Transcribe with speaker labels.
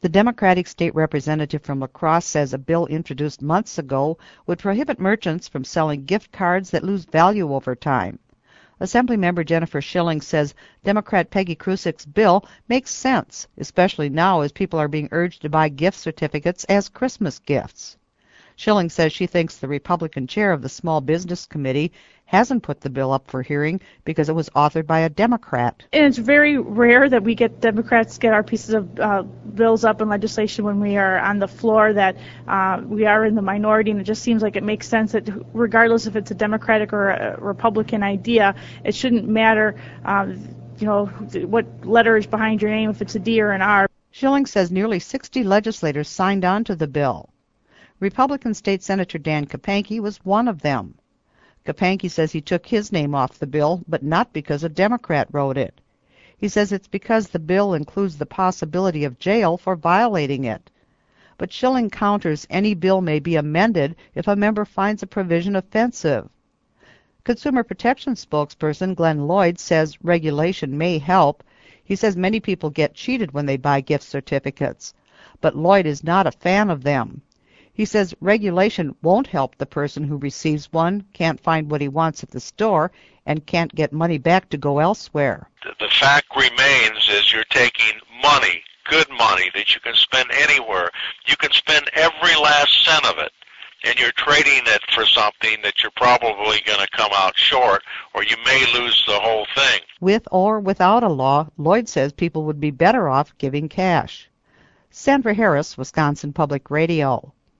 Speaker 1: The Democratic state representative from La Crosse says a bill introduced months ago would prohibit merchants from selling gift cards that lose value over time. Assemblymember Jennifer Schilling says Democrat Peggy Krusik's bill makes sense, especially now as people are being urged to buy gift certificates as Christmas gifts. Schilling says she thinks the Republican chair of the Small Business Committee hasn't put the bill up for hearing because it was authored by a Democrat.
Speaker 2: And it's very rare that we get Democrats get our pieces of bills up in legislation when we are on the floor, that we are in the minority, and it just seems like it makes sense that regardless if it's a Democratic or a Republican idea, it shouldn't matter what letter is behind your name, if it's a D or an R.
Speaker 1: Schilling says nearly 60 legislators signed on to the bill. Republican State Senator Dan Kapanke was one of them. Kapanke says he took his name off the bill, but not because a Democrat wrote it. He says it's because the bill includes the possibility of jail for violating it. But Schilling counters any bill may be amended if a member finds a provision offensive. Consumer Protection spokesperson Glenn Lloyd says regulation may help. He says many people get cheated when they buy gift certificates, but Lloyd is not a fan of them. He says regulation won't help the person who receives one, can't find what he wants at the store, and can't get money back to go elsewhere.
Speaker 3: The fact remains is you're taking money, good money, that you can spend anywhere. You can spend every last cent of it, and you're trading it for something that you're probably going to come out short, or you may lose the whole thing.
Speaker 1: With or without a law, Lloyd says people would be better off giving cash. Sandra Harris, Wisconsin Public Radio.